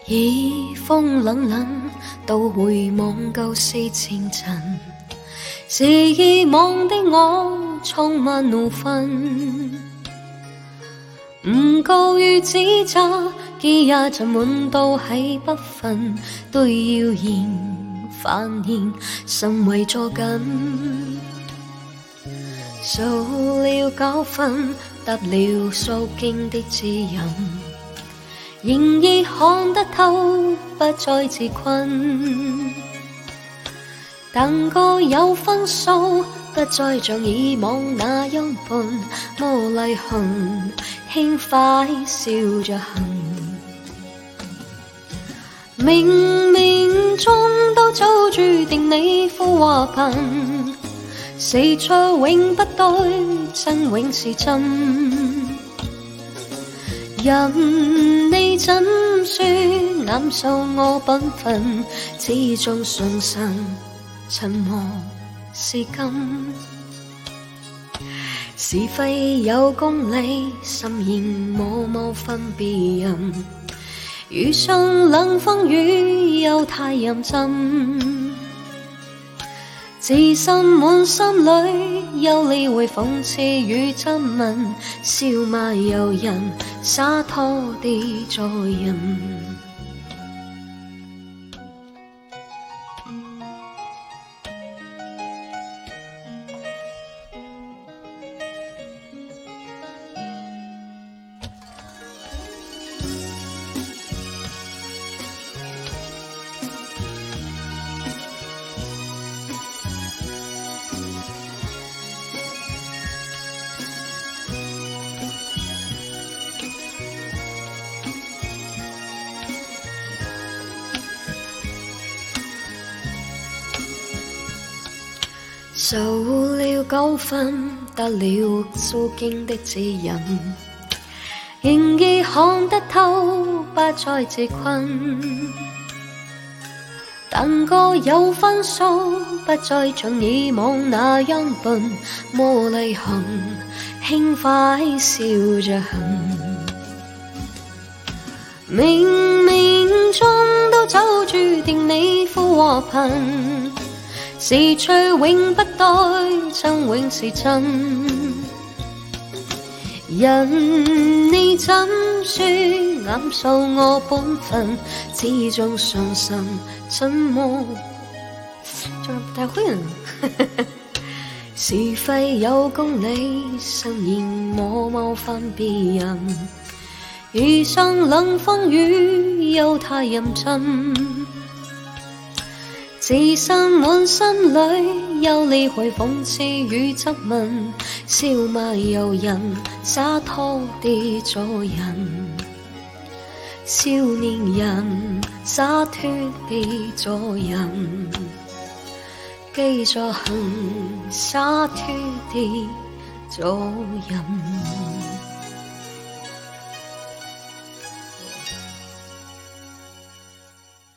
以風冷冷，到回望舊事前塵，是以往的我蒼晚怒憤，唔告與指責，記也盡滿到起不忿，都要言繁言，甚為坐緊。受了教訓，得了數經的指引，仍已看得透，不再自困。但個有分數，不再像以往那樣笨，魔麗痕，輕快笑着行。冥冥中都早注定你富或貧，死出永不對，真永是真。人你怎說濫受我本分，始終信神，沉默是金。是非有公理，心言默默分別人。遇上冷風雨，又太認真。自信滿心裏，有理會諷刺與質問，笑罵由人，灑脫地做人。受了教訓，得了數經的指引，仍已看得透，不再自困。但個有分數，不再像以往那樣笨，魔麗痕，輕快笑着行。冥冥中都早注定你富或貧，是趣永不對，真永是真。人你怎說濫受我本分，始終信神，怎麼仲有大會人是非有公理，慎言默默分別人。遇上冷風雨，又太認真。自信滿心裏，有理會諷刺與質問，笑罵由人，灑脫地做人。少年人，灑脫地做人，記着行，灑脫地做人。